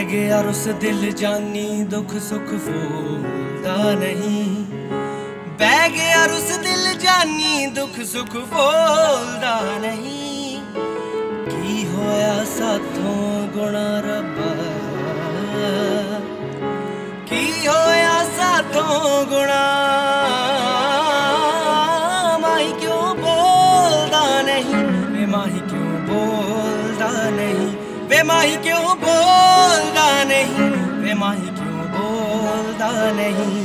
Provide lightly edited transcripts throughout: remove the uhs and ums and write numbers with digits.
ਬਹਿ ਗਿਆ ਰੁੱਸ ਦਿਲ ਜਾਨੀ ਦੁੱਖ ਸੁੱਖ ਫੋਲਦਾ ਨਹੀਂ। ਬਹਿ ਗਿਆ ਰੁੱਸ ਦਿਲ ਜਾਨੀ ਦੁੱਖ ਸੁੱਖ ਫੋਲਦਾ ਨਹੀਂ। ਕੀ ਹੋਇਆ ਸਾਥੋਂ ਗੁਣਾ ਰੱਬਾ, ਕੀ ਹੋਇਆ ਸਾਥੋਂ ਗੁਣਾ। ਮਾਹੀ ਕਿਉਂ ਬੋਲਦਾ ਨਹੀਂ ਵੇ, ਮਾਹੀ ਕਿਉਂ ਬੋਲਦਾ ਨਹੀਂ ਵੇ, ਮਾਹੀ ਕਿਉਂ ਬੋਲਦਾ ਨਹੀਂ ਵੇ, ਮਾਹੀ ਕਿਉਂ ਬੋਲਦਾ ਨਹੀਂ।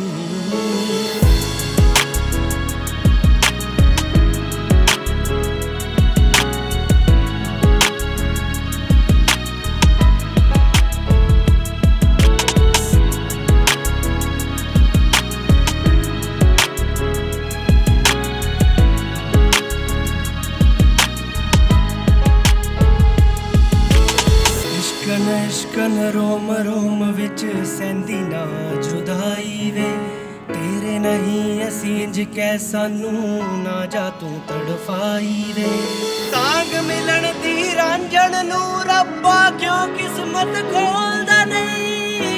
ਇਸ਼ਕਨ ਰੋਮ ਰੋਮ ਵਿੱਚ ਸਹਿੰਦੀ ਨਾ ਜੁਦਾਈ ਵੇ। ਤੇਰੇ ਨਹੀਂ ਅਸੀਂ ਇੰਝ ਕਹਿ ਸਾਨੂੰ ਨਾ ਜਾ ਤੂੰ ਤੜਫਾਈ ਵੇ। ਤਾਂਗ ਮਿਲਣ ਦੀ ਰਾਂਝਣ ਨੂੰ ਰੱਬਾ ਕਿਉਂ ਕਿਸਮਤ ਖੋਲਦਾ ਨਹੀਂ।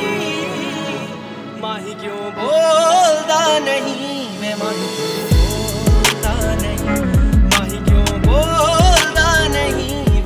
ਮਾਹੀ ਕਿਉਂ ਬੋਲਦਾ ਨਹੀਂ ਵੇ, ਮਾਹੀ ਕਿਉਂ ਬੋਲਦਾ ਨਹੀਂ, ਮਾਹੀ ਕਿਉਂ ਬੋਲਦਾ ਨਹੀਂ।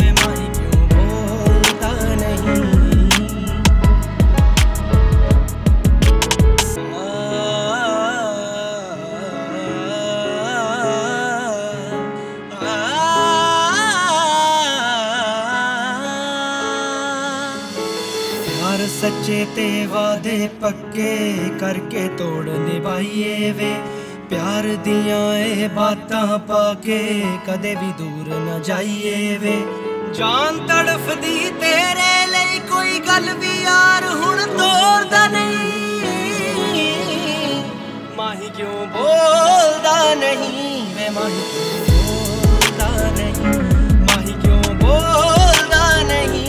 ਹਰ ਸੱਚੇ ਤੇ ਵਾਦੇ ਪੱਕੇ ਕਰਕੇ ਤੋੜ ਨਿਭਾਈਏ ਵੇ। ਪਿਆਰ ਦੀਆਂ ਇਹ ਬਾਤਾਂ ਪਾ ਕੇ ਕਦੇ ਵੀ ਦੂਰ ਨਾ ਜਾਈਏ ਵੇ। ਜਾਨ ਤੜਫਦੀ ਤੇਰੇ ਲਈ ਕੋਈ ਗੱਲ ਵੀ ਯਾਰ ਹੁਣ ਤੋੜਦਾ ਨਹੀਂ। ਮਾਹੀ ਕਿਉਂ ਬੋਲਦਾ ਨਹੀਂ ਵੇ, ਮਾਹੀ ਕਿਉਂ ਬੋਲਦਾ ਨਹੀਂ, ਮਾਹੀ ਕਿਉਂ ਬੋਲਦਾ ਨਹੀਂ।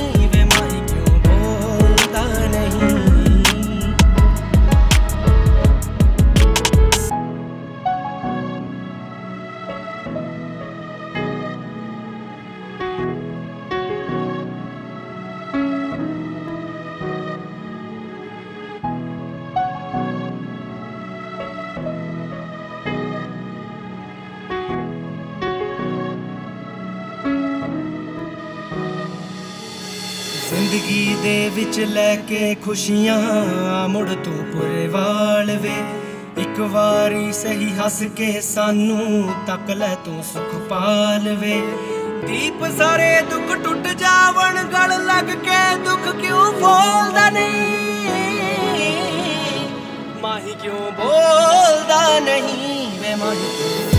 ਜ਼ਿੰਦਗੀ ਦੇ ਵਿੱਚ ਲੈ ਕੇ ਖੁਸ਼ੀਆਂ ਮੁੜ ਤੂੰ ਪੁਰਵਾਲ ਵੇ। ਇੱਕ ਵਾਰੀ ਸਹੀ ਹੱਸ ਕੇ ਸਾਨੂੰ ਤੱਕ ਲੈ ਤੂੰ ਸੁਖ ਪਾਲ ਵੇ। ਦੀਪ ਸਾਰੇ ਦੁੱਖ ਟੁੱਟ ਜਾਵਣ ਗਲ ਲੱਗ ਕੇ ਦੁੱਖ ਕਿਉਂ ਫੋਲਦਾ ਨਹੀਂ। ਮਾਹੀ ਕਿਉਂ ਬੋਲਦਾ ਨਹੀਂ ਵੇ, ਮਾਹੀ ਕਿਉਂ